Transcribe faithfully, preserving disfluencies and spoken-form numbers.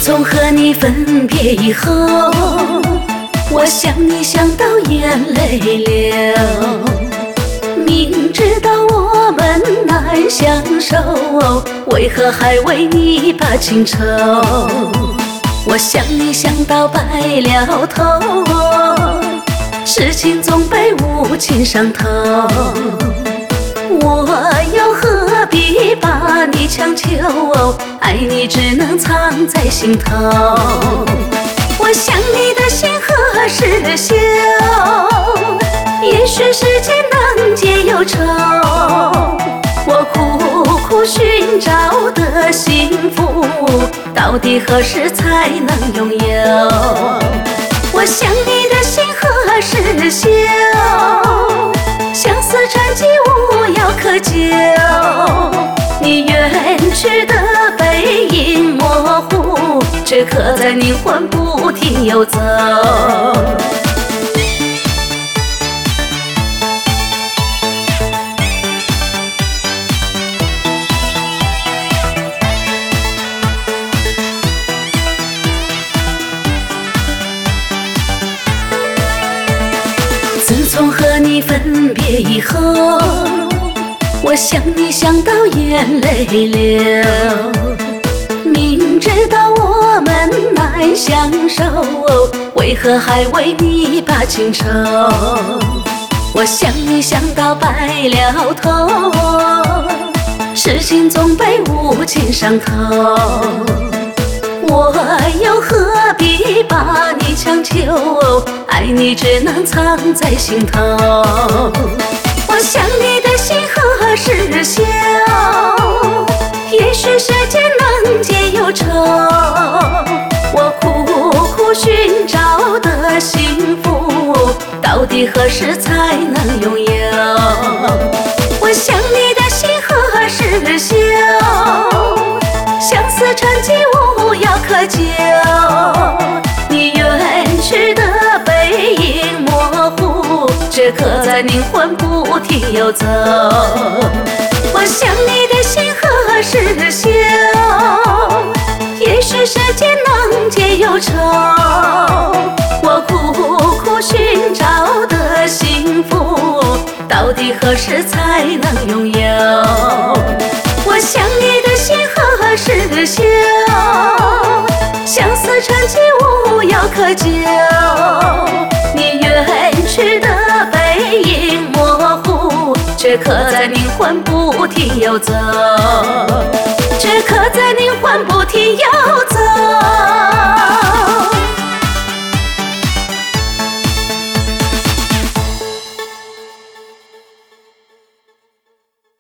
从和你分别以后，我想你想到眼泪流。明知道我们难相守，为何还为你把情愁？我想你想到白了头，痴情总被无情伤透。我又何必把你强求？爱你只能藏在心头。我想你的心何时休？也许时间能解忧愁。我苦苦寻找的幸福，到底何时才能拥有？我想你的心何时休？相思沉寂无药可救。你远去的背影模糊，却刻在灵魂不停游走。自从和你分别以后，我想你想到眼泪流。明知道我们难相守，为何还为你把情愁？我想你想到白了头，痴情总被无情伤透。我又何必把你强求？爱你只能藏在心头。我想你的心何时休？也许时间能解忧愁。我苦苦寻找的幸福，到底何时才能拥有？我想你的心何时休？相思沉寂无药可救。你远去的背影模糊，却刻在灵魂不停游走。我想你的心何时休？也许时间能解忧愁。我苦苦寻找的幸福，到底何时才能拥有？我想你的心何时休？相思沉寂无药可救。你远去的背影模糊，却刻在灵魂不停游走，却刻在灵魂不停游走。